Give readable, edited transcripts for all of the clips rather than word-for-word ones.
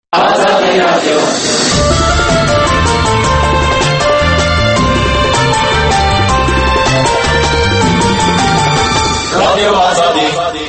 آزادی رادیو رادیو آزادی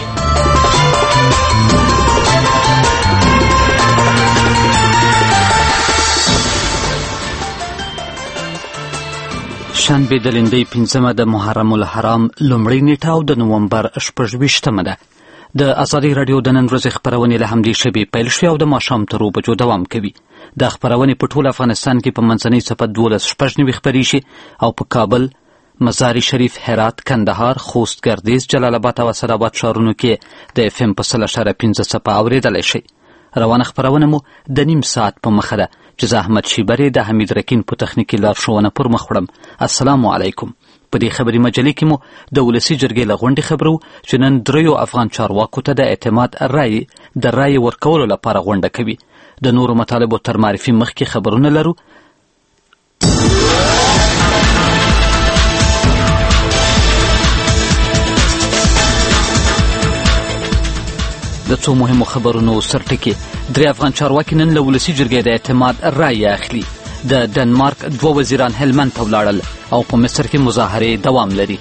شنبه د لندۍ 5مه د محرم الحرام لومړۍ نیټه او د نومبر 26مه ده. د آزادی رادیو د نن ورځې خپرونې له همدې شبې پیل شوې او د ماښام تر 2 بجو دوام کوي. دا خپرونې په ټول افغانستان کې په منځنۍ څپه 12:90 خپرې شي او په کابل، مزار شریف، هرات، کندهار، خوست، ګردیز، جلال آباد او اسداباد ښارونو کې د FM په 100.5 څپه اورېدلی شي. روانه خپرونه مو د نیم ساعت په مخه ده چې زه احمد شیبري د حمید رکین په تخنیکي لارښوونه پر مخ وړم. السلام علیکم. په دې خبري مجلې کې مو د ولسي جرګې له غونډې خبرو چې نن 3 افغان چارواکو ته د اعتماد رایې ورکولو لپاره غونډه کوي. د نورو مطالبو تر معرفي مخکې خبرونه لرو. د څو مهمو خبرونو سرټکي. 3 افغان چارواکي نن له ولسي جرګې د اعتماد رایې اخلي. د ډنمارک 2 وزیران هلمند ته ولاړل او په مصر کې مظاهرې دوام لري.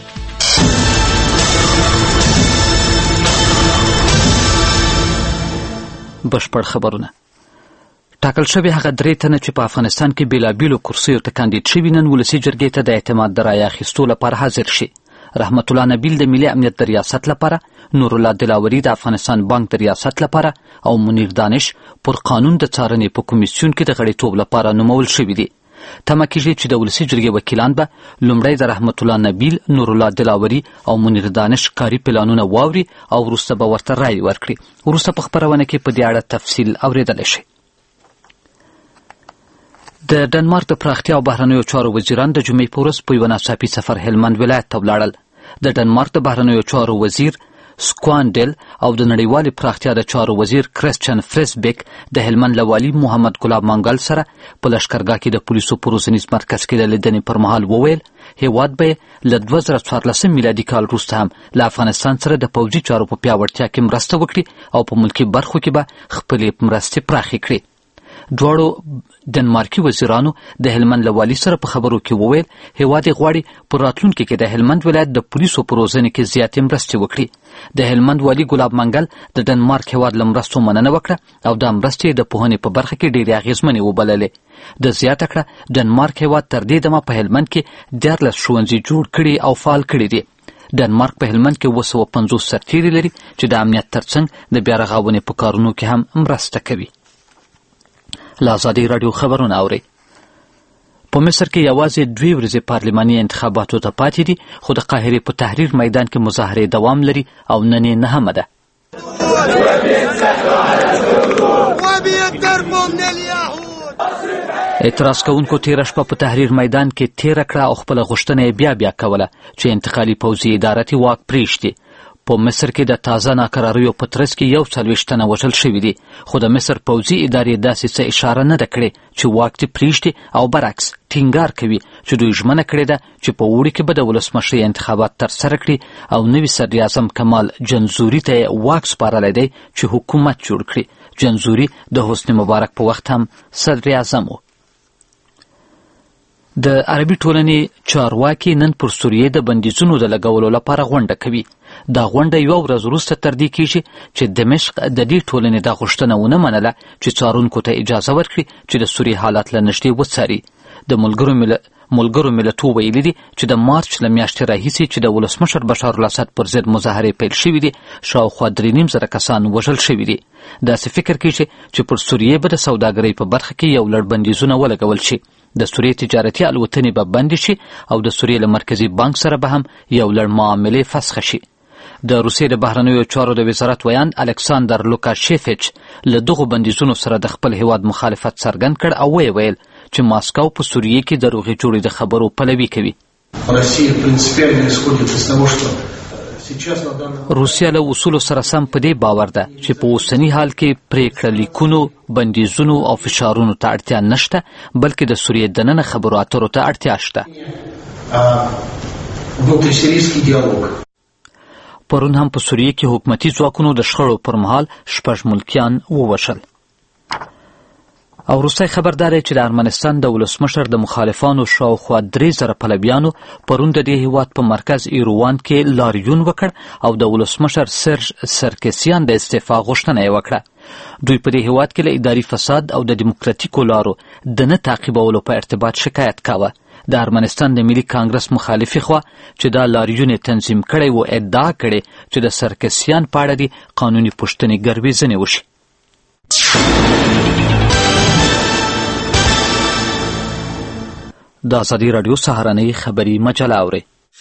بشپړ خبرونه. ټاکل شوي هغه 3 تنه چې په افغانستان کې بیلابیلو کرسیو ته کاندید شوي نن ولسي جرګې ته د اعتماد د رایې اخیستو لپاره حاضر شي. رحمت الله نبیل د ملي امنیت د ریاست لپاره، نور الله دلاوري د افغانستان بانک د ریاست لپاره او منیر دانش پر قانون د څارنې په کمیسیون کې د غړیتوب لپاره نومول شوي دي. تمه کېږي چې د ولسي جرګې وکیلان به لومړی د رحمت الله نبیل، نور الله دلاوري او منیر دانش کاري پلانونه واوري او وروسته به ورته رایې ورکړي. وروسته په خپرونه کې په دې اړه تفصیل اورېدلی شي. د ډنمارک د پراختیا او بهرنیو چارو وزیران د جمعې په ورځ په یوه ناڅاپي سفر هلمند ولایت ته ولاړل. د ډنمارک د بهرنیو چارو وزیر سکواندل او د نړیوالې پراختیا د چارو وزیر کرسچن فرسبیک د هلمند له والي محمد ګلاب منګل سره په لښکرګاه کې د پولیسو په روزنیز مرکز کې د لیدنې پر مهال وویل هیواد به له 2014 میلادي کال وروسته هم له افغانستان سره د پوځي چارو په پیاوړتیا کې مرسته وکړي او په ملکي برخو کې به خپلې مرستې پراخې کړي. دواړو ډنمارکي وزیرانو د هلمند له والي سره په خبرو کې وویل هیواد یې غواړي په راتلونکي کې د هلمند ولایت د پولیسو په روزنې کې زیاتې مرستې وکړي. د هلمند والي ګلاب منګل د ډنمارک هیواد له مرستو مننه وکړه او دا مرستې د پوهنې په برخه کې ډېرې اغېزمنې وبللې. د زیاته کړه ډنمارک هیواد تر دې دمه په هلمند کې 14 ښوونځي جوړ کړي او فعال کړي دي. ډنمارک په هلمند کې 250 سرتیري لري چې د امنیت ترڅنګ د بیارغونې په کارونو کې هم مرسته کوي. له آزادی رادیو خبرونه اورئ. په مصر کې یوازې 2 ورځې پارلماني انتخاباتو ته پاتې دي خو د قاهرې په تحریر میدان کې مظاهرې دوام لري او نن یې 9مه ده. اعتراض کوونکو تېره شپه په تحریر میدان کې تېره کړه او خپله غوښتنه یې بیا کوله چې انتقالي پوځي ادارتي واک پرېږدي. په مصر کې د تازه ناکراریو په ترڅ کې 41 تنه وژل شوي دي خو د مصر پوځي ادارې داسې څه اشاره نه ده کړې چې واک دې پرېږدي او برعکس ټینګار کوي چې دوی ژمنه کړې ده چې په اوړي کې به د ولسمشرۍ انتخابات ترسره کړي او نوي صدراعظم کمال جنزوري ته یې واک سپارلی دی چې حکومت جوړ کړي. جنزوري د حسني مبارک په وخت هم صدراعظم و. د عربي ټولنې چارواکي نن پر سوریې د بندیزونو د لګولو لپاره غونډه کوي. دا غونډه 1 ورځ وروسته تردې کیږي چې دمشق د دې ټولنې دا غوښتنه ونه منله چې څارونکو ته اجازه ورکړي چې د سوریې حالات له نږدې وڅاري. د ملګرو ملتو ویلي دي چې د مارچ له میاشتې راهیسې چې د ولسمشر بشار الاسد پر ضد مظاهرې پیل شوي دي شاوخوا 3.5 کسان وژل شوي دي. داسې فکر کیږي چې پر سوریې به د سوداګرۍ په برخه کې یو لړ بندیزونه ولګول شي. د سوریې تجارتي الوتنې به بندې شي او د سوریې له مرکزي بانک سره به هم یو لړ معاملې فسخ شي. د روسیې د بهرنیو چارو د وزارت ویان الکساندر لوکاشیفیچ له دغو بندیزونو سره د خپل هیواد مخالفت څرګند کړ او ویل چې ماسکو په سوریې کې د روغې جوړې د خبرو پلوي کوي. روسیه له اصولو سره سم په دې باور ده چې په اوسني حال کې پریکړه لیکونو، بندیزونو او فشارونو ته اړتیا نشته بلکې د سوریې دننه خبرو اترو ته اړتیا شته. پرون هم په سوریه کې حکومتي ځواکونو د شخړو پر مهال 6 ملکیان ووژل. او وروستی خبر دا دی چې د ارمنستان د ولسمشر د مخالفانو شاوخوا 3000 پلویانو پرون د دې هیواد په مرکز ایروان کې لاریون وکړ او د ولسمشر سرژ سرکسیان د استعفا غوښتنه یې وکړه. دوی په دې هیواد کې له اداري فساد او د دیموکراتیکو لارو د نه تعقیبولو په ارتباط شکایت کاوه. د ارمنستان د ملي کانګرس مخالفي خوا چې دا لاریون تنظیم کړی و ادعا کړې چې د سرکسیان په اړه دي قانوني پوښتنې ګروېږنې وشي. د ازادي راډیو سهارنۍ خبري مجله اورئ.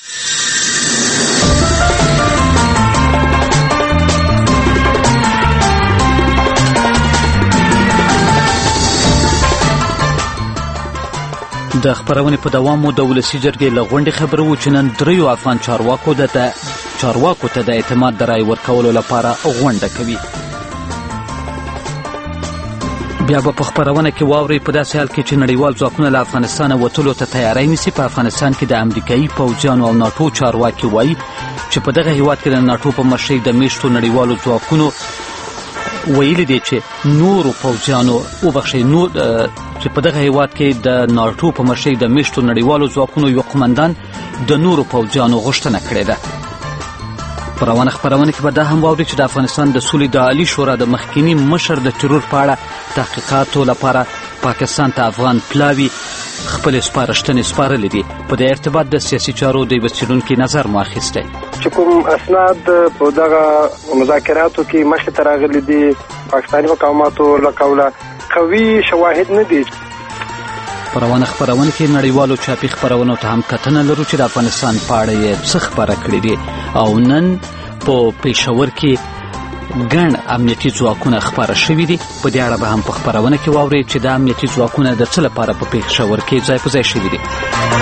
د خبرونې په دوام مو د ولسي جرګې له غونډې خبر وو چې نن 3 افغان چارواکو ته د اعتماد د رای ورکولو لپاره غونډه کوي. بیا به په خبرونه کې واورئ په داسې حال کې چې نړیوال ځواکونه له افغانستانه وتلو ته تیاری نیسي. په افغانستان کې د امریکایي پوځیانو او ناټو چارواکي وایي چې په دغه هیواد کې د ناټو په مشرۍ د میشتو نړیوالو ځواکونو ویلي دي چې نورو پوځیانو چې په دغه هیواد کې د ناټو په مشرۍ د میشتو نړیوالو ځواکونو یو قومندان د نورو پوځیانو غوښتنه کړې ده. په روانه خبرونه کې به دا هم واورئ چې د افغانستان د سولې د عالي شورا د مخکینی مشر د ترور په اړه تحقیقاتو لپاره پاکستان ته افغان پلاوي خپل سپارښتنې سپارلې دي. په دې ارتباط د سیاسي چارو د یوه څېړونکي نظر مو اخیستی چې کوم اسناد په دغه مذاکراتو کې مخې ته راغلي دي پاکستاني مقاماتو له قوله قوي شواهد نه دي. په روانه خبرونه کې نړیوالو چاپي خبرونو ته هم کتنه لرو چې د افغانستان په اړه یې څه خبره کړې دي او نن په پېښور کې ګڼ امنیتي ځواکونه خبره شوي دي. په دې اړه به هم په خبرونه کې واورئ چې د امنیتي ځواکونه د څه لپاره په پېښور کې ځای په ځای شوي دي.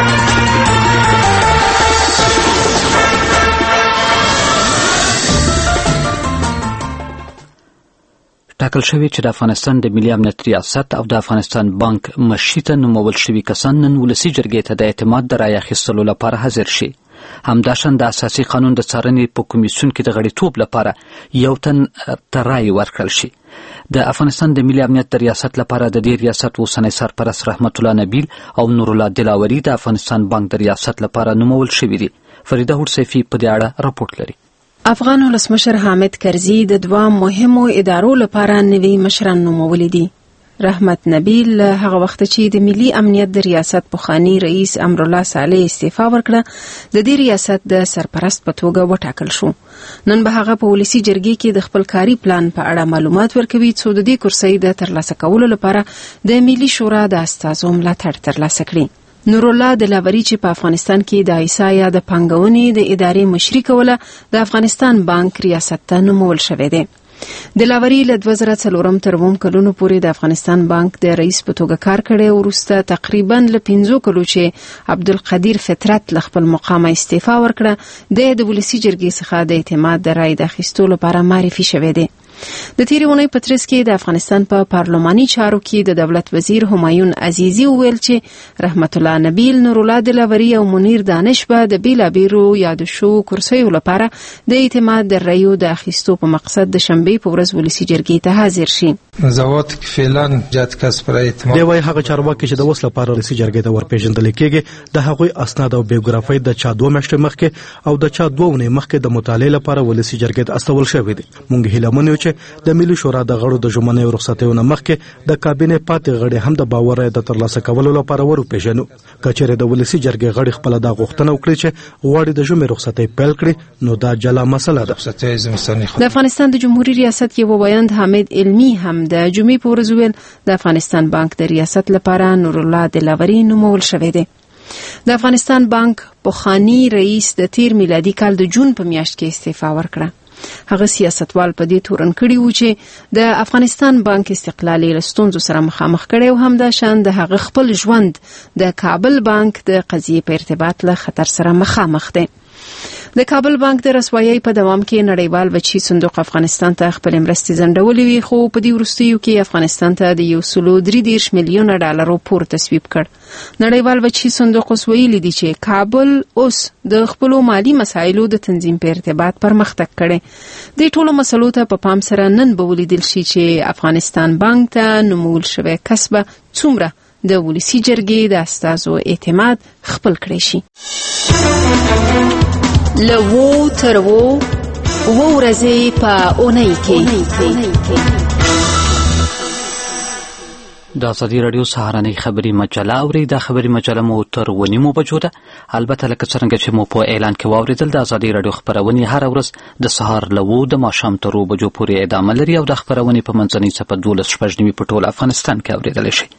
ټاکل شوی چې د افغانستان د ملي امنیت ریاست او د افغانستان بانک مشري ته نومول شوي کسان نن ولسي جرګې ته د اعتماد د رای اخیستلو لپاره حاضر شي. همداشان د اساسي قانون د څارنې په کمیسیون کې د غړیتوب لپاره یو تن ته رای ورکړل شي. د افغانستان د ملي امنیت د ریاست لپاره د دې ریاست اوسنی سرپرست رحمت الله نبیل او نور الله دلاوري د افغانستان بانک د ریاست لپاره نومول شوي دي. فریده هوډسیفي په دې اړه راپورټ لري. افغان ولسمشر حامد کرزي د 2 مهمو ادارو لپاره نوي مشران نومولي دي. رحمت نبیل هغه وخت چې د ملي امنیت د ریاست پخوانی رئیس امرالله صالح استعفا ورکړه د دې ریاست د سرپرست په توګه وټاکل شو. نن به هغه په ولسي جرګې کې د خپل کاري پلان په اړه معلومات ورکوي څو د دې کرسۍ د ترلاسه کولو لپاره د ملي شورا د استازو ملاتړ ترلاسه کړي. نور الله دلاوري چې په افغانستان کې د ایسا یا د پانګونې د ادارې مشري کوله د افغانستان بانک ریاست ته نومول شوی دی. دلاوري له 2004 تر 2009 کلونو پورې د افغانستان بانک د رئیس په توګه کار کړی. وروسته تقریبا له 15 کلو چې عبدالقدیر فطرت له خپل مقام استعفا ورکړه د ولسي جرګې څخه د اعتماد د رای د اخیستلو لپاره معرفي شوی دی. د تیرې اونۍ په ترڅ کې د افغانستان په پارلماني چارو کې د دولت وزیر همایون عزیزي وویل چې رحمت الله نبیل، نور الله دلاوري او منیر دانش به د بیلابیرو یاد شو کرسیو لپاره د اعتماد د رایو د اخیستو په مقصد د شنبې په ورځ ولسي جرګې ته حاضر شي. نظوات فعلا جات کس پر اعتماد دی وای هغه چارواکي چې د وس لپاره ولسي جرګې ته ورپېژندل کېږي د هغوی اسناد او بیوګرافي د چا 2 میاشتې مخکې او د چا 2 ونې مخکې د مطالعه لپاره ولسي جرګې ته استول شوی دي. مونږ هیله منو چې د ملي شورا د غړو د ژمنې رخصتیونه مخکې د کابینې پاتې غړي هم د باور د ترلاسه کولو لپاره ورپېژنو. کچېره د ولسي جرګې غړي خپل د غوښتنه وکړي چې غواړي د ژمنې رخصتۍ پیل کړي نو دا جلا مسله ده. د افغانستان د جمهوریت ریاست یو ویاند حامد علمي هم د جمعې په ورځ ویل د افغانستان بانک د ریاست لپاره نور الله دلاوري نومول شوی دی. د افغانستان بانک پخوانی رئیس د تیر میلادي کال د جون په میاشت کې استعفا ورکړه. هغه سیاستوال په دې تورن کړي وو چې د افغانستان بانک استقلالي لستونزو سره مخامخ کړي او هم د شان د هغه خپل ژوند د کابل بانک د قضیې په ارتباط له خطر سره مخامخ دي. د کابل بانک د رسوایي په دوام کې نړیوال بچي صندوق افغانستان ته خپل مرستې ځنډولې وي، خو په دې وروستیو کې افغانستان ته د 133 میلیون ډالرو پور تصویب کړ. نړیوال بچي صندوق اوس ویلي دی چې کابل اوس د خپل مالی مسایلو د تنظیم په ارتباط پرمختګ کړي. د ټولو مسلو ته په پام سره نن به ولیدل شي چې افغانستان بانک ته نومول شوی کسبه څومره د ولسی جرګې د استازو اعتماد خپل کړی شي. لوو تر وو ورځې په اونۍ کې د ازادي رادیو سهارنۍ خبري مجله اوري. د خبري مجله مو تر ونیمو بجو ده. البته لکه څنګه چې مو په اعلان کې واوریدل، د ازادي رادیو خبرونه هر ورځ د سهار لوو د ماښام تر 2 بجو پورې ادامه لري او د خبرونه په منځنۍ صفحه 12 په ټول افغانستان کې اوریدل شي.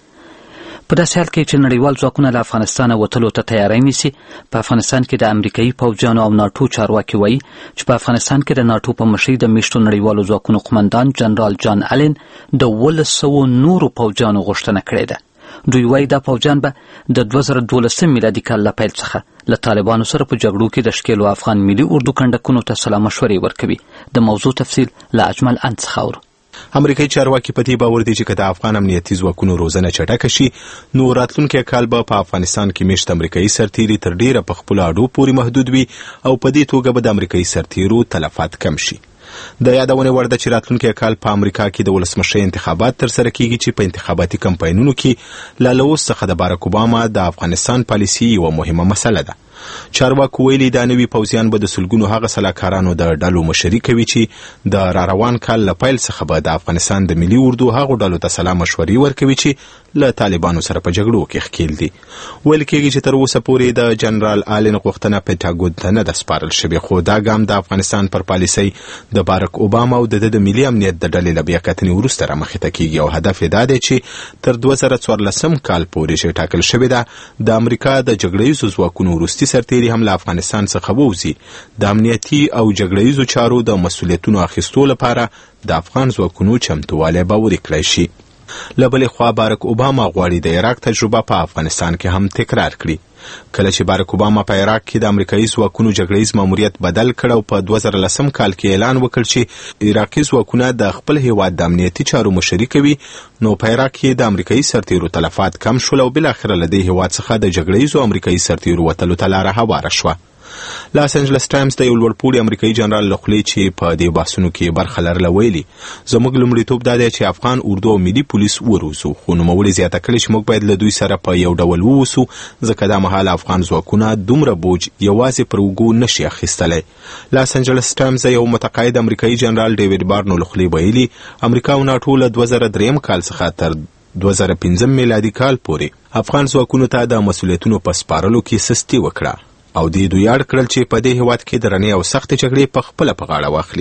په داسې حال کې چې نړیوال ځواکونه له افغانستانه وتلو ته تیاری نیسي، په افغانستان کې د امریکایي پوځیانو او ناټو چارواکي وایي چې په افغانستان کې د ناټو په مشرۍ د میشتو نړیوالو ځواکونو قمندان جنرال جان الن د 100 نورو پوځیانو غوښتنه کړې ده. دوی وایي دا پوځیان به د 2012 میلادي کال له پیل څخه له طالبانو سره په جګړو کې د ښکېلو افغان ملي اردو کنډکونو ته سلا مشورې ورکوي. د موضوع تفصیل له اجمل ان څخه اورو. امریکایي چارواکي په دې باور دي چې که د افغان امنیتي ځواکونو روزنه چټکه شي، نو راتلونکی کال به په افغانستان کې میشت امریکایي سرتیري تر ډیره په خپلو اډو پورې محدود وي او په دې توګه به د امریکایي سرتیرو تلفات کم شي. د یادونې وړ ده چې راتلونکی کال په امریکا کې د ولسمشرۍ انتخابات ترسره کیږي چې په انتخاباتي کمپاینونو کې له اوس څخه د باراک اوباما د افغانستان پالیسي یوه مهمه مسله ده. چارواکو ویلي دا نوي پوځیان به د سلګونو هغه سلاکارانو د ډلو مشري کوي چې د راروان کال له پیل څخه به د افغانستان د ملي اردو هغو ډلو ته سلا مشورې ورکوي چې له طالبانو سره په جګړو کې ښکېل دي. ویل کېږي چې تر اوسه پورې د جنرال آلن غوښتنه پنټاګون ته نه ده سپارل شوې، خو دا ګام د افغانستان پر پالیسۍ د باراک اوباما او د ملي امنیت د ډلې له بیاکتنې وروسته رامخې ته کېږي او هدف یې دا دی چې تر 2014 کال پورې چې ټاکل شوې ده د امریکا د جګړیزو ځواکونو وروستي سرتیري هم له افغانستان څخه ووځي. د امنیتي او جګړیزو چارو د مسؤلیتونو اخیستو لپاره د افغان ځواکونو چمتووالی باوري کړی شي. له بلې خوا باراک اوباما غواړي د عراق تجربه په افغانستان کې هم تکرار کړي. کله چې باراک اوباما په عراق کې د امریکایي ځواکونو جګړیز ماموریت بدل کړ او په 2010 کال کې اعلان وکړ چې عراقي ځواکونه د خپل هیواد د امنیتي چارو مشري کوي، نو په عراق کې د امریکایي سرتیرو تلفات کم شول او بالاخره له دې هیواد څخه د جګړیزو امریکایي سرتیرو وتلو ته لاره هواره شوه. لاس انجلس ټایمز د یو لوړپوړي امریکایي جنرال له خولې چې په دې بحثونو کې برخه لرله ویلي زموږ لومړیتوب دا دی چې افغان اردو او ملي پولیس وروزو، خو نوموړي زیاته کړې چې موږ باید له دوی سره په یو ډول ووسو ځکه دا مهال افغان ځواکونه دومره بوج یوازې پر اوږو نشي اخیستلی. لاس انجلس ټایمز یو متقاعد امریکایي جنرال ډیوډ بارنو له خولې ویلي امریکا او ناټو له 2003 کال څخه تر 2015 میلادي کال پورې افغان ځواکونو ته د مسؤلیتونو په سپارلو کې سستي وکړه او دې دوی اړ کړل چې په دې هیواد کې درنې او سختې جګړې په خپله په غاړه واخلي.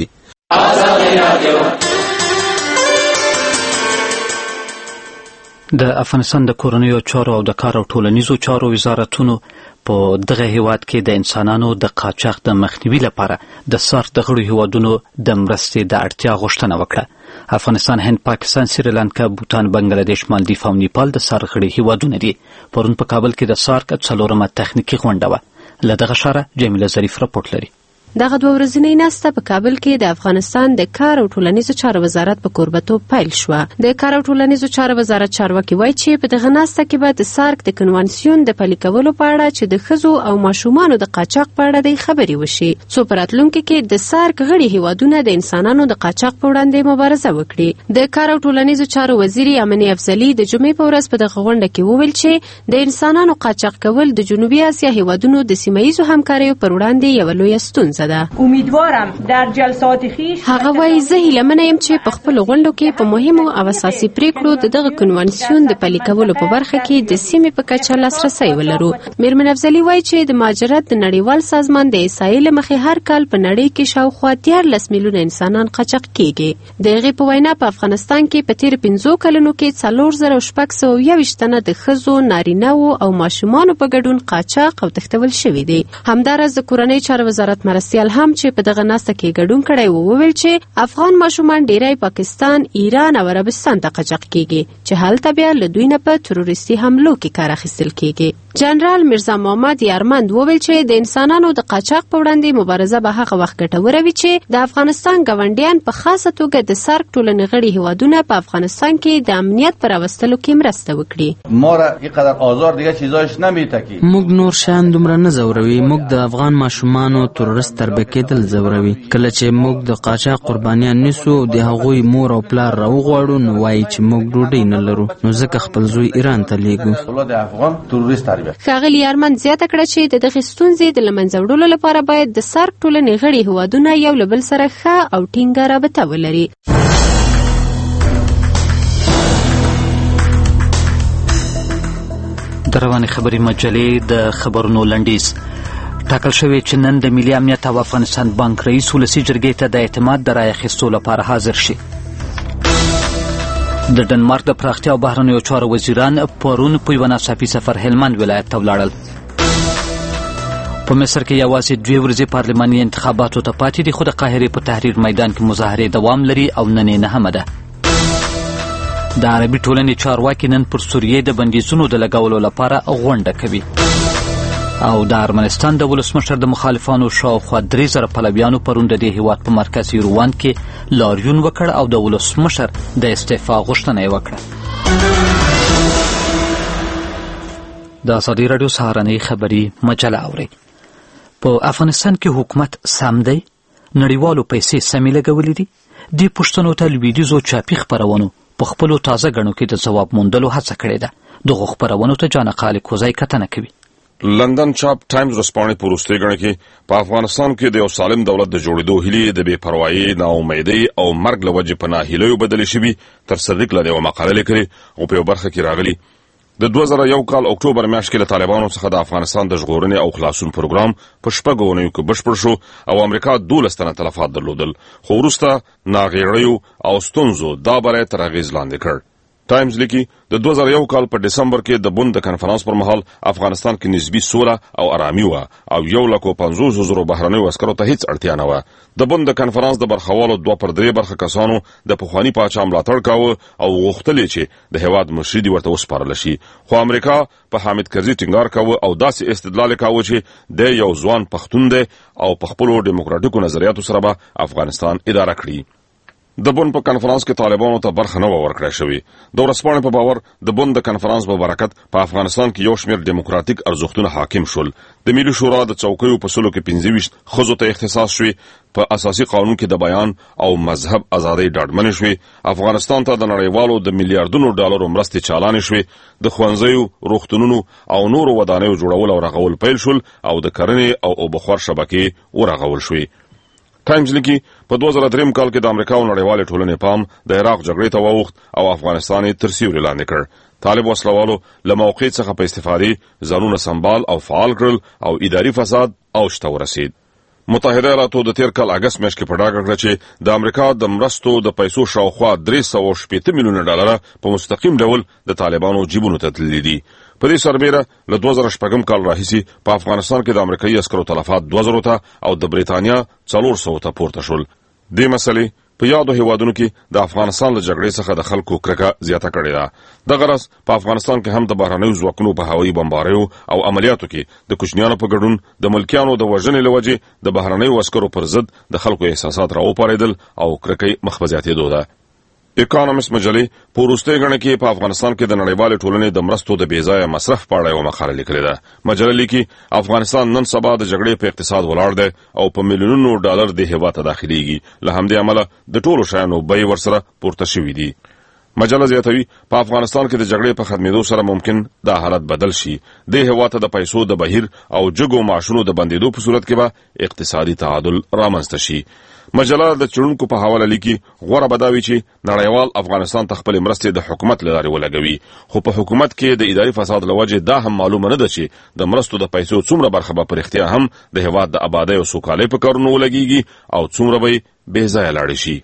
د افغانستان د کورنیو چارو او د کار او ټولنیزو چارو وزارتونو په دغه هیواد کې د انسانانو د قاچاق د مخنیوي لپاره د سارک د غړو هیوادونو د مرستې د اړتیا غوښتنه وکړه. افغانستان، هند، پاکستان، سریلانکا، بوتان، بنگلاديش، مالدیف او نیپال د سارک غړي هیوادونه دي. پرون په کابل کې د سارک 4مه تخنیکي غونډه وه. له دغه ښاره جمیله ظریف راپورټ لري. دغه 2 ورځنۍ ناسته په کابل کې د افغانستان د کار او ټولنیزو چارو وزارت په کوربتوب پیل شوه. د کار او ټولنیزو چارو وزارت چارواکي وایي چې په دغه ناسته کې به د سارک د کنوانسیون د پلي کولو په اړه چې د ښځو او ماشومانو د قاچاق په اړه د خبرې وشي، څو په راتلونکي کې د سارک غړي هیوادونه د انسانانو د قاچاق په وړاندې مبارزه وکړي. د کار او ټولنیزو چارو وزیر یمني افضلي د جمعې په ورځ په دغه غونډه کې وویل چې د انسانانو قاچاق کول د جنوبي اسیا هیوادونو د سیمه‌ییزو همکاریو پر وړاندې یوه لویه ستونزه ده. هغه وایي زه هیلهمنه یم چې په خپلو غونډو کې په مهمو او اساسي پریکړو د دغه کنوانسیون د پلي کولو په برخه کې د سیمې په کچه لاسرسی ولرو. میرمن افضلي وایي چې د مهاجرت د نړیوال سازمان د احصایې له مخې هر کال په نړۍ کې شاوخوا 13 میلیونه انسانان قاچاق کیږي. د هغې په وینا په افغانستان کې په تیر 15 کلونو کې 4621 تنه د ښځو، نارینه‌وو او ماشومانو په ګډون قاچاق او تښتول شوي دي. همداراز د کورنۍ چارو وزارت مرستیال هم چې په دغه ناسته کې ګډون کړی و وویل چې افغان ماشومان ډیری پاکستان، ایران او عربستان ته قاچاق کیږي چې هلته بیا له دوی نه په تروریستي حملو کې کار اخیستل کیږي. جنرال میرزا محمد یارمند وویل چې د انسانانو د قاچاق په وړاندې مبارزه به هغه وخت ګټوره وي چې د افغانستان ګاونډیان په خاصه توګه د سارک ټولنې غړي هیوادونه په افغانستان کې د امنیت پر راوستلو کې مرسته وکړي. ما را اینقدر آزار دیگه چیزایش نمیتکی. موږ نور شان دومره نه زوروي. موږ د افغان ماشومانو ترورست تربیه کېدل زوروي. کله چې موږ د قاچاق قربانیان نیسو د هغوی مور او پلار راوغواړو نو وایي چې موږ ډوډۍ نه لرو نو ځکه خپل زوی ایران ته لیږو. اولاد افغان تروریست تربیه. ښاغلي یارمند زیاته کړه چې د دغې ستونزې د له منځه وړلو لپاره باید د سارک ټولنې غړي هیوادونه یو له بل سره ښه او ټینګه رابطه ولري. د روانې خبري مجلې د خبرونو لنډیز. ټاکل شوی چې نن د ملي امنیت او افغانستان بانک رئیس ولسي جرګې ته د اعتماد د رایې اخیستو لپاره حاضر شي. د ډنمارک د پراختیا او بهرنیو چارو وزیران پرون په یوه ناڅاپي سفر هلمند ولایت ته ولاړل. په مصر کې یوازې 2 ورځې پارلماني انتخاباتو ته پاتې دي، خو د قاهرې په تحریر میدان کې مظاهرې دوام لري او نن یې 9مه ده. د عربي ټولنې چارواکي نن پر سوریې د بندیزونو د لګولو لپاره غونډه کوي. او د ارمنستان د ولسمشر د مخالفانو شاوخوا 3000 پلویانو پرون د دې هیواد په مرکز یروان کې لاریون وکړ او د ولسمشر د استعفا غوښتنه یې وکړه. د ازادي راډیو سهارنۍ خبري مجله اورئ. په افغانستان کې حکومت سم دی؟ نړیوالو پیسې سمې لګولې دي؟ دې پوښتنو ته لویدیځو چاپي خپرونو په خپلو تازه ګڼو کې د ځواب موندلو هڅه کړې ده. دغو خپرونو ته جان قالي کوزی کتنه کوي. لندن چاپ ټایمز ورځپاڼې په وروستۍ ګڼه کې په افغانستان کې د یو سالم دولت د جوړېدو هیلې د بې پروایۍ، ناامیدۍ او مرګ له وجې په ناهیلیو بدلې شوي تر صدیق لاندې یوه مقاله لیکلې او په یو برخه کې راغلي. د 2001 کال اکتوبر میاشت کې له طالبانو څخه د افغانستان د ژغورنې او خلاصون پروګرام په 6 اونیو کې بشپړ شو او امریکا 12 تنه تلفات درلودل، خو وروسته ناغېړیو او ستونزو دا بری تر اغېز لاندې کړ. ټایمز لیکي د 2001 کال په دسمبر کې د بن د کنفرانس پر مهال افغانستان کې نسبی سوله او آرامي وه او 150,000 بهرنیو عسکرو ته هیڅ اړتیا نه وه. د بن د کنفرانس د برخوالو 2/3 برخه کسانو د پخواني پاچا ملاتړ کاوه او غوښتل چې د هیواد مشري دې ورته وسپارل شي، خو امریکا په حامد کرزي ټینګار کاوه او داسې استدلال کاوه چې د یو ځوان پښتون دی او په خپلو ډیموکراټیکو نظریاتو سره به افغانستان اداره کړي. د بن په کنفرانس کې طالبانو ته برخه نه ورکړای شوې. د ورځپاڼې په باور د بن د کنفرانس په برکت په افغانستان کې یو شمېر ډیموکراټیک ارزښتونه حاکم شول. د ملي شورا د چوکیو په سلو کې 25 ښځو ته اختصاص شوی، په اساسي قانون کې د بیان او مذهب ازادۍ ډاډمنې شوې، افغانستان ته د نړیوالو د میلیارډونو ډالرو مرستې چالانې شوې، د ښوونځیو، روغتونونو او نورو ودانیو جوړول او رغول پیل شول او د کرنې او اوبخور شبکې ورغول شوې. ټایمز لیکي په 2003 کال کې د امریکا او نړیوالې ټولنې پام د عراق جګړې ته واوښت او افغانستان یې تر سیوري لاندې کړ. طالب وسلوالو له موقع څخه په استفادې ځانونه سنبال او فعال کړل او اداري فساد اوج ته ورسید. متحده ایالاتو د تیر کال اگست میاشت کې په ډاګه کړه چې د امریکا د مرستو د پیسو شاوخوا 360 میلیونه ډالر په مستقیم ډول د طالبانو جیبونو ته تللي دي. په دې سربیره له 2006 کال راهیسې په افغانستان کې د امریکایي عسکرو تلفات 2000 ته او د بریتانیا 400 ته پورته شول. دې مسلې په یادو هیوادونو کې د افغانستان له جګړې څخه د خلکو کرکه زیاته کړې ده. دغه راز په افغانستان کې هم د بهرنیو ځواکونو په هوایي بمباریو او عملیاتو کې د کوچنیانو په ګډون د ملکیانو د وژنې له وجې د بهرنیو عسکرو پر ضد د خلکو احساسات راوپارېدل او کرکۍ مخ په زیاتېدو ده. اکانومست مجلې په وروستۍ ګڼه کې په افغانستان کې د نړیوالې ټولنې د مرستو د بېځایه مصرف په اړه یوه مقاله لیکلې ده. مجله لیکي افغانستان نن سبا د جګړې په اقتصاد ولاړ دی او په میلیونونو ډالر د هیواد ته داخليږي، له همدې امله د ټولو شیانو بیې ورسره پورته شوي دي. مجله زیاتوي په افغانستان کې د جګړې په ختمېدو سره ممکن دا حالت بدل شي. د هیواد ته د پیسو د بهیر او جګو معاشونو د بندېدو په صورت کې به اقتصادي تعادل رامنځته شي. مجله د څېړونکو په حواله لیکي غوره به دا وي چې نړیوال افغانستان ته خپلې مرستې د حکومت له لارې ولګوي، خو په حکومت کې د اداري فساد له وجې دا هم معلومه نه ده چې د مرستو د پیسو څومره برخه به په رښتیا هم د هیواد د آبادۍ او سوکالۍ په کارونو ولګېږي او څومره به یې بېځایه لاړې شي.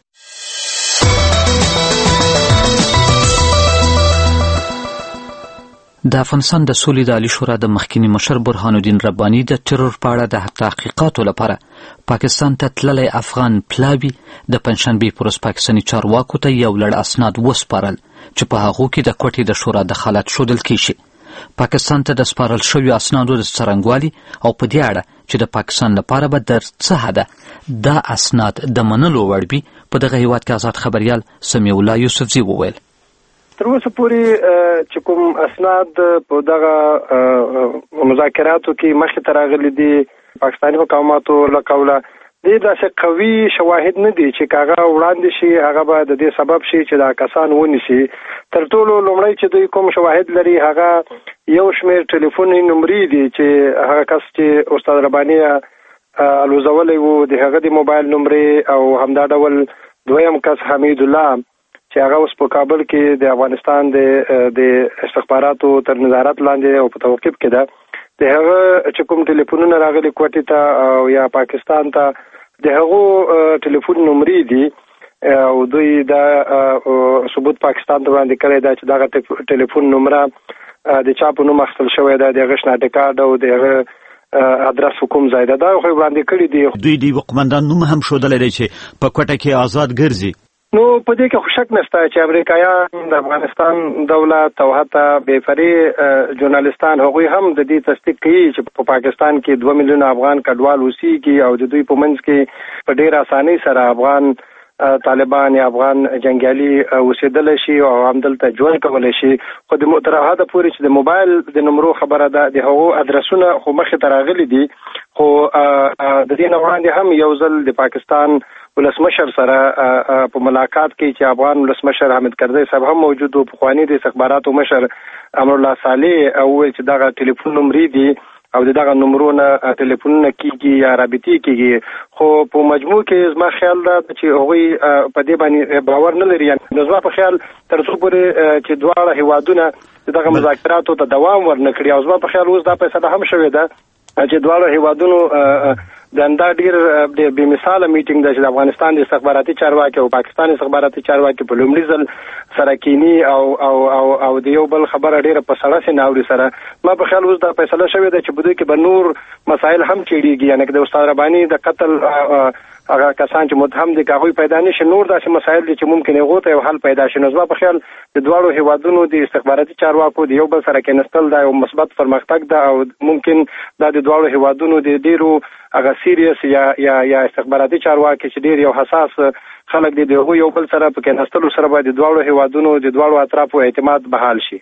د افغانستان د سولې د عالی شورا د مخکینی مشر برهان الدین رباني د ټرور په اړه د تحقیقاتو لپاره پاکستان ته تللی افغان پلاوي د پنجشنبې په ورځ پاکستاني چارواکو ته یو لړ اسناد وسپارل چې په هغو کې د کوټې د شورا دخالت ښودل کیږي. پاکستان ته د سپارل شویو اسنادو د څرنګوالي او په دې اړه چې د پاکستان لپاره به در څه حده دا اسناد د منلو وړ وي په دغه هیواد کې آزاد خبریال سمیع الله یوسفزي وویل. تر اوسه پورې چې کوم اسناد په دغه مذاکراتو کې مخې ته راغلي دي پاکستاني حکومتو له قوله دې داسې قوي شواهد نه دي چې هغه وړاندې شي هغه به د دې سبب شي چې دا کسان ونیسي. تر ټولو لومړی چې دوی کوم شواهد لري هغه یو شمېر ټلیفوني نمرې دي چې هغه کس چې استاد رباني الوزولی و د هغه د موبایل نمرې او همدا ډول دویم کس حمید الله چې هغه اوس په کابل کې د افغانستان د استخباراتو تر نظارت لاندې او په توقیف کې ده. د هغه چې کوم ټلیفونونه راغلي کوټې ته او یا پاکستان ته د هغو ټلیفون نمرې دي او دوی دا ثبوت پاکستان ته وړاندې کړی دا چې دغه ټلیفون نمره د چا په نوم اخیستل شوی ده د هغه شناخته کارت او د هغه ادرس کوم ځای ده دا خو وړاندې کړي دي. دوی د قومندان نوم هم ښودلی دی چې په کوټه کې آزاد ګرځي. نو په دې کې خو شک نشته چې امریکایان د افغانستان دولت او حتی بېفرې ژورنالستان هغوی هم د دې تصدیق کوي چې په پاکستان کې 2 میلیونه افغان کډوال اوسېږي او د دوی په منځ کې په ډېر اسانۍ سره افغان طالبان یا افغان جنګیالي اوسېدلی شي او همدلته ژوند کولی شي. خو د تر حده پورې چې د موبایل د نمرو خبره ده د هغو ادرسونه خو مخې ته راغلي دي. خو د دې نه وړاندې هم یو ځل د پاکستان ولسمشر سره په ملاقات کې چې افغان ولسمشر حامد کرزي صاحب هم موجود و پخواني د استخباراتو مشر امرالله صالح وویل چې دغه ټلیفون نمرې دي او دغه نمبرونه ټلیفونونه کیږي یا رابطې کیږي. خو په مجموع کې زما خیال ده چې هغوی په دې باندې باور نه لري. نو زما په خیال تر څو پورې چې دواړه هیوادونه دغه مذاکراتو ته دوام ورنکړي او زما په خیال اوس دا فیصله هم شوې ده چې دواړه هیوادونو دا ډیر بې مثاله میټینګ ده چې د افغانستان د استخباراتي چارواکي او پاکستان استخباراتي چارواکي په لومړي ځل سره کینی او د یو بل خبره ډیره په سړه سي ناوري سره. ما په خیال اوس دا فیصله شوې ده چې په دوی کې به نور مسایل هم چیړيږي یعنی د استاد رباني د قتل هغه کسان چې متهم دي هغوی پیدا نشي نور داسې مسایل دي چې ممکن هغه ته یو حل پیدا شي. نو زما په خیال د دواړو هیوادونو د استخباراتي چارواکو د یو بل سره کېنستل دا یو مثبت پرمختګ ده او ممکن دا د دواړو هیوادونو د ډیرو هغه سیریس یا استخباراتي چارواکي چې ډیر یو حساس خلک دي د یو بل سره په کېنستلو سره باید د دواړو هیوادونو د دواړو اطرافو اعتماد بحال شي.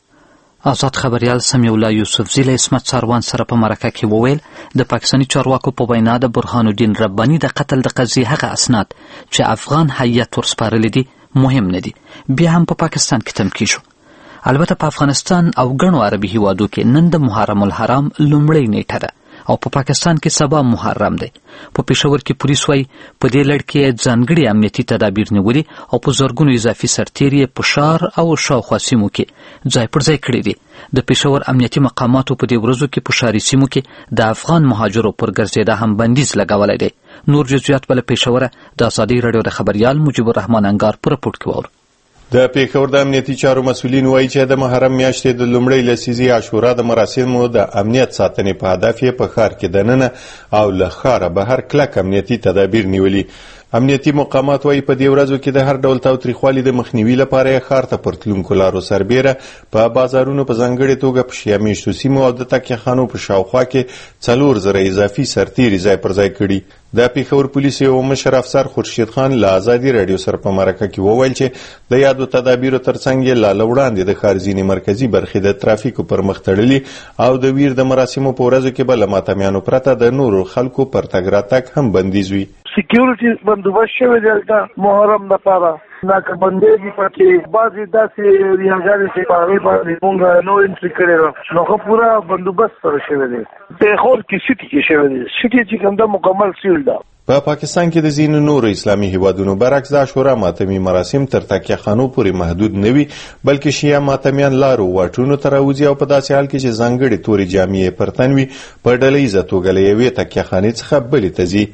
آزاد خبریال سمیع الله یوسفزي له عصمت ساروان سره په مرکه کې وویل د پاکستاني چارواکو په وینا د برهان الدین رباني د قتل د قضیې هغه اسناد چې افغان هیئت ورسپارلي دي مهم نه دي بیا هم په پاکستان کې تمکین شو. البته په افغانستان او ګڼو عربي هیوادو کې نن د محرم الحرام لومړۍ نیټه ده او په پاکستان کې سبا محرم دی. په پېښور کې پولیس وايي په دې لړ کې ځانګړي امنیتي تدابیر نیولي او په زرګونو اضافي سرتیري په ښار او شاوخوا سیمو کې ځای پر ځای کړي دي. د پېښور امنیتي مقاماتو په دې ورځو کې په ښاري سیمو کې د افغان مهاجرو پر ګرځېدا هم بندیز لګولی دی. نور جزئیات به له پېښوره د ازادي راډیو د خبریال مجيب الرحمن انګار په رپورټ کې واورو. د پېښور د امنیتي چارو مسؤلین وایي چې د محرم میاشتې د لومړۍ لسیزې عاشورا د مراسمو د امنیت ساتنې په هدف یې په ښار کې دننه او له ښاره بهر کلک امنیتي تدابیر نیولي. امنیتي مقامات وایي په دې ورځو کې د هر ډول تاوتریخوالي د مخنیوي لپاره یې ښار ته پر تلونکو لارو سربیره په بازارونو په ځانګړې توګه په شیعه میشتو سیمو او د تکیهخانو په شاوخوا کې 4,000 اضافي سرتیري ځای پر ځای کړي. د پېښور پولیسو یو مشر افسر خورشید خان له ازادي راډیو سره په مرکه کې وویل چې د یادو تدابیرو ترڅنګ یې لا وړاندې د ښار ځینې مرکزي برخې د ترافیکو پر مخ تړلي او د ویر د مراسمو په ورځو کې به له ماتمیانو پرته د نورو خلکو پر تګ راتګ هم بندیز وي. سکیورټي بندوبست شوی دی د محرم لپاره ناکبندي پکې بعضې داسې ریاګانې چې په هغې باندې مونږ نو انټري کړې ده نو ښه پوره بندوبست سره شوی دی. پېښور کې سټي کې شوی دی سټي چې کوم ده مکمل سیل ده. په پاکستان کې د ځینو نورو اسلامي هیوادونو برعکس د عاشورا ماتمي مراسم تر تکیهخانو پورې محدود نه وي بلکې شیعه ماتمیان لارو واټونو ته راوځي او په داسې حال کې چې ځانګړې تورې جامې یې پر تن وي په ډله ییزه توګه له یوې تکیهخانې څخه بلې ته ځي.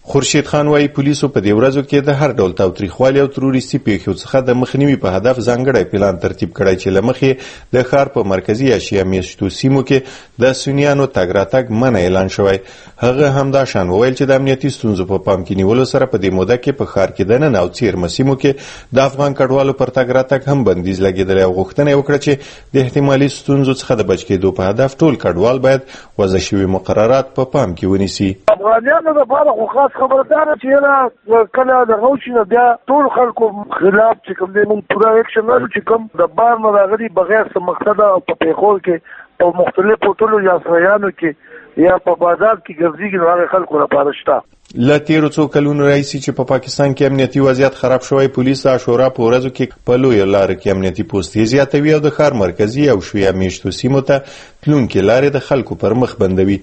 خورشید خان وايي پولیسو په دې ورځو کې د هر ډول تاوتریخوالي او تروریستي پیښو څخه د مخنیوي په هدف ځانګړی پلان ترتیب کړی چې له مخې د ښار په مرکزي ایشیا میشتو سیمو کې د سنیانو تګ راتګ منع اعلان شوی. هغه همداشان وویل چې د امنیتي ستونزو په پام کې نیولو سره په دې موده کې په ښار کې دننه او څیرمه سیمو کې د افغان کډوالو پر تګ راتګ هم بندیز لګېدلی او غوښتنه یې وکړه چې د احتمالي ستونزو څخه د بچ کېدو په هدف ټول کډوال باید وضع شوي مقررات په پام کې ونیسي. افغانانو لپاره خو خاص خبردار چې کله د غوښې نه بیا ټول خلکو خلاف چې کوم دی موږ پوره اکشن لرو چې کوم د بار نه راغلي بغیر څه مقصد او په پیښول کې په مختلفو ټولو یاسریانو کې یا په بازار کې ګرځېږي نو هغه خلکو لپاره شته. له تیرو څو کلونو راهیسې چې په پاکستان کې امنیتي وضعیت خراب شوی، پولیس د عاشورا په ورځو کې په لویو لارو کې امنیتي پوستې زیاتوي او د ښار مرکزي او شیعه میشتو سیمو ته تلونکې لارې د خلکو پر مخ بندوي.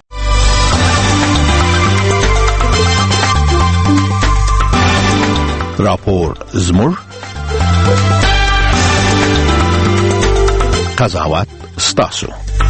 راپور زموږ، قضاوت ستاسو.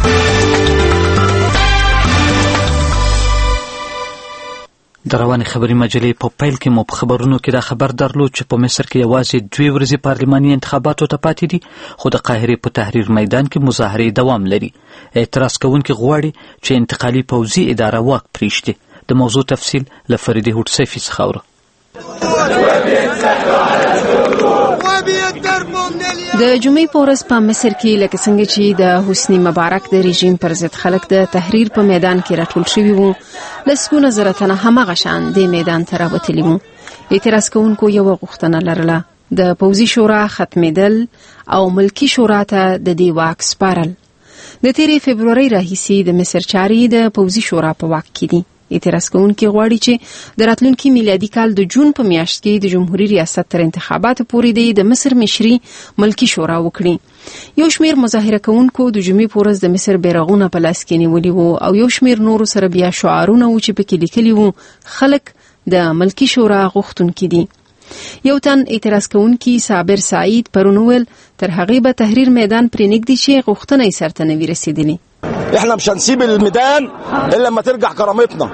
د روانې خبري مجلې په پیل کې مو په خبرونو کې دا خبر درلود چې په مصر کې یوازې 2 ورځې پارلماني انتخاباتو ته پاتې دي، خو د قاهرې په تحریر میدان کې مظاهرې دوام لري. اعتراض کوونکي غواړي چې انتقالي پوځي اداره واک پرېږدي. د موضوع تفصیل له فریدې هوډسیفي څخه اورو. د جمعې په ورځ په مصر کې لکه څنګه چې د حسني مبارک د رژیم پر ضد خلک د تحریر په میدان کې راټول شوي وو، لسګونه زره تنه هماغه شان د میدان ته راوتلي وو. اعتراض کوونکو یوه غوښتنه لرله، د پوځي شورا ختمېدل او ملکي شورا ته د دې واک سپارل. د تیرې فبرورۍ راهیسې د مصر چارې د پوځي شورا په واک کې دي. اعتراض کوونکي غواړي چې د راتلونکي میلادي کال د جون په میاشت کې د جمهوریت ریاست تر انتخاباتو پورې د مصر مشري ملکي شورا وکړي. یو شمیر مظاهره کوونکو د جمعې په ورځ د مصر بیرغونه په لاس کې نیولي وو او یو شمیر نورو سره بیا شعارونه وو چې پکې لیکلي وو خلک د ملکي شورا غوښتونکي دي. یو تن اعتراض کوونکی صابر سعید پرون ویل تر هغې به تحریر میدان پرې نږدې چې غوښتنه یې سرته نه وي رسېدلې. احنا مش هنسيب الميدان الا لما ترجع كرامتنا.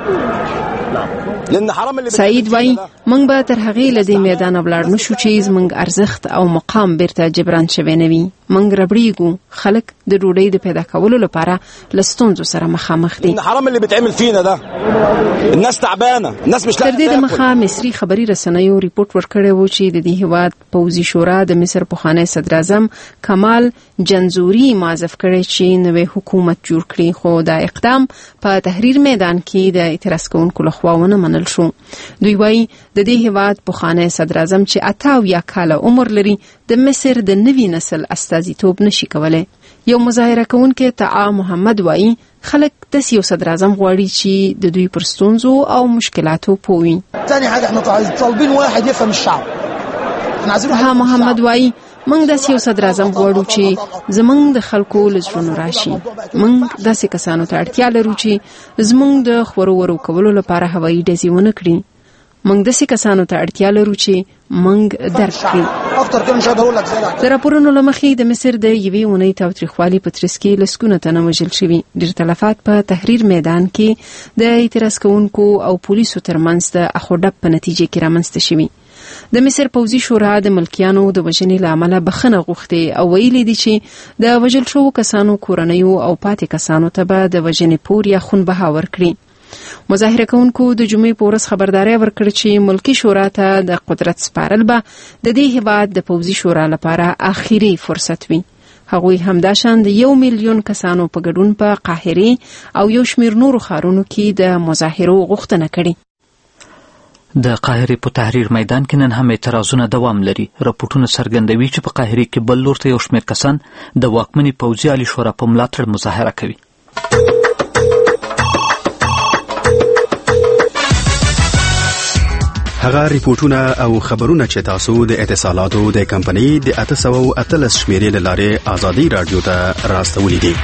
سعید وای موږ به تر هغې له دې میدانه ولاړ نشو چې زموږ ارزښت او مقام بیرته جبران شوی نه وي. موږ ربړېږو. خلک د ډوډۍ د پیدا کولو لپاره له ستونزو سره مخامخ دي. الحرام اللي بيتعمل فينا ده الناس تعبانه، الناس مش لاقيه. تر دې د مخه مصري خبري رسنیو ریپورت ورکړی و چې د دې هیواد پوځي شورا د مصر پخوانی صدر اعظم کمال جنزوري معزف کړی چې نوې حکومت جوړ کړي، خو دا اقدام په تحریر میدان کې د اعتراض کوونکو لخوا ونه منل شو. دوی وایي د دې هیواد پخوانی صدر اعظم چې 88 کاله عمر لري د مصر د نوي نسل استازیتوب نشي کولای. یو مظاهره کوونکی طاعه محمد وایي خلک داسې یو صدر اعظم غواړي چې د دوی پر ستونزو او مشکلاتو پوه وي. ثاني حاجه احنا طالبين واحد يفهم الشعب. طاعه محمد وایي موږ داسې یو صدر اعظم غواړو چې زموږ د خلکو له زړونو راشي. موږ داسې کسانو ته اړتیا لرو چې زموږ د خورو ورو کولو لپاره هوایي ډزې ونه کړي. موږ داسې کسانو ته اړتیا لرو چې موږ درک کړي. د راپورونو له مخې د مصر د یوې اونۍ تاوتریخوالي په ترڅ کې لسګونه تنه وژل شوي. ډېر تلفات په تحریر میدان کې د اعتراض کوونکو او پولیسو ترمنځ د اخوډب په نتیجه کې رامنځته شوي. د مصر پوځي شورا د ملکیانو د وژنې له امله بخښنه غوښتې او ویلي دي چې د وژل شوو کسانو کورنیو او پاتې کسانو ته به د وژنې پور یا خونبها ورکړي. مظاهره کوونکو د جمعې په ورځ خبرداری ورکړه چې ملکي شورا ته د قدرت سپارل به د دې هیواد د پوځي شورا لپاره آخري فرصت وي. هغوی همداشان د 1 میلیون کسانو په ګډون په قاهرې او یو شمیر نورو ښارونو کې د مظاهرو غوښتنه کړې. د قاهرې په تحریر میدان کې نن هم اعتراضونه دوام لري. راپورټونه څرګندوي چې په قاهرې کې بل لور ته یو شمېر کسان د واکمنې پوځي عالي شورا په ملاتړ مظاهره کوي. هغه ریپورټونه او خبرونه چې تاسو د اتصالاتو د کمپنۍ د 818 شمیرې له لارې آزادي رادیو ته راستولې دي.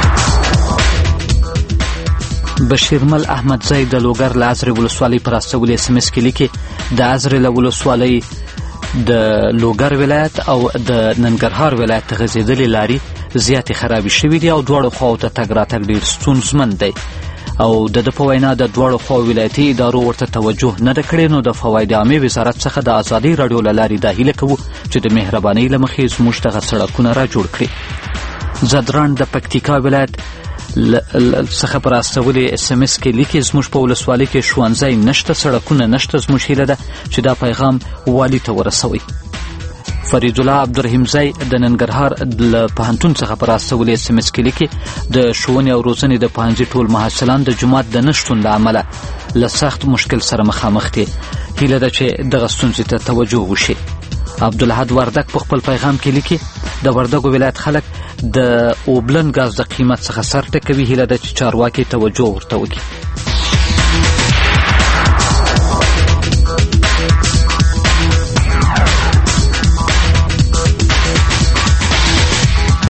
بشیرمل احمدزی د لوګر له ازرې ولسوالۍ پر راستولې SMS کې لیکي د ازرې له ولسوالۍ د لوګر ولایت او د ننګرهار ولایت غځېدلې لارې زیاتې خرابې شوې دي او دواړو خواو ته تګ راتګ ډېر ستونزمن دی. او د په وینا د دواړو خوا ولایتي ادارو ورته توجه نه ده کړې، نو د فواید عامې وزارت څخه د ازادي راډیو له لارې دا هیله کوو چې د مهربانۍ له مخې زموږ دغه سړکونه را جوړ کړي. زدران د پکتیکا ولایت څخه پر استولې SMS کې لیکي زموږ په ولسوالۍ کې ښوونځی نشته، سړکونه نشته. زموږ هیله ده چې دا پیغام والي ته ورسوي. فرید الله عبدالرحیمزی د ننګرهار له پوهنتون څخه پر استولې SMS کې لیکي د ښوونې او روزنې د پوهنځي ټول محصلان د جومات د نشتون له امله له سخت مشکل سره مخامخ دي. هیله ده چې دغه ستونزې ته توجه وشي. عبدالحد وردک په خپل پیغام کې لیکي د وردګو ولایت خلک د اوبلن ګاز د قیمت څخه سر ټکوي. هیله ده چې چارواکي توجه ورته وکړي.